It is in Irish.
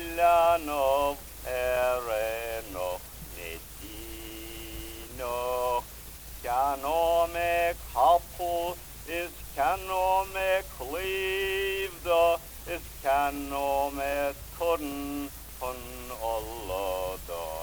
Ilanov Ereno Netino Canome Kapu is canome Cleaved is canome Kun Allah